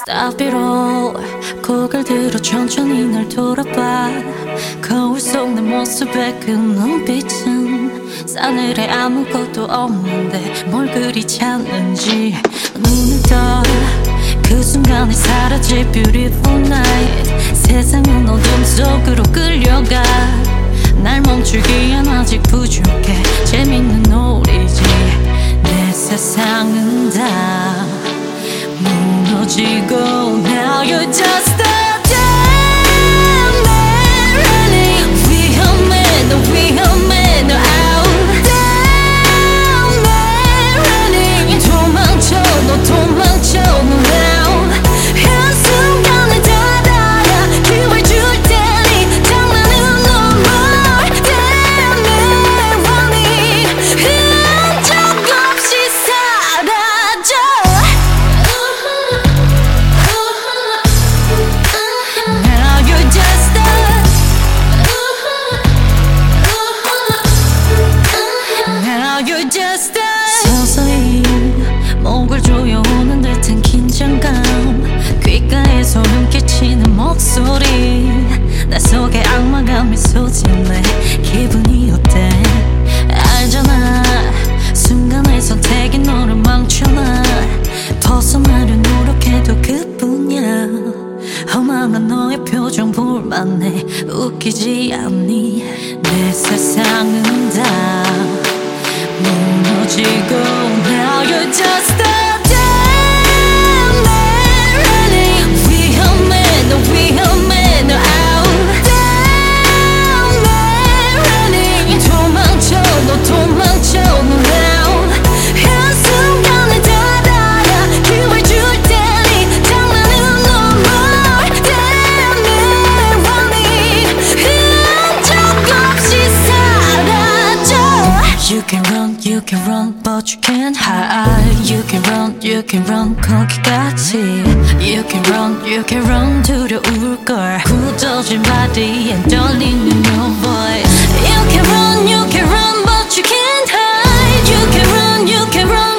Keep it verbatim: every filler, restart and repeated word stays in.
Stop it all. 고개를 들어 천천히 날 돌아봐. 거울 속 내 모습에 그 눈빛은 싸늘해 아무것도 없는데 뭘 그리 찾는지 눈을 떠 그 순간에 사라질 beautiful night. 세상은 어둠 속으로 끌려가. 날 멈추기엔 아직 부족해. 재밌는 놀이지. 내 세상은 다 무너지고 Now you're just a damn man running. 위험해 너 위험해 너 out. Damn man running. 도망쳐 너 도망쳐 너 out. 한순간에 닫아야 기회 줄 테니 장난은 no more. Damn man running. 흔적 없이 사라져. 서서히 목을 조여오는 듯한 긴장감. 귓가에 소름 끼치는 목소리. 내 속에 악마가 미소 짓네. 기분이 어때? 알잖아 순간의 선택이 너를 망쳐놔. 벗어나려 노력해도 그뿐이야. 허망한 너의 표정 볼만해. 웃기지 않니? 내 세상은 다 무너지고 Now you're just a damn man running. 위험해 너 위험해 너 out. Damn man running. 도망쳐 너 도망쳐 너 out. 한순간에 닫아야 기회 줄 테니 장난은 no more. Damn man running. 흔적 없이 사라져. You can run, you can run, but you can't hide. You can run, you can run, 거기까지. You can run, you can run, 두려울걸. 굳어진 body에 떨리는 your voice. You can run, you can run, but you can't hide. You can run, you can run.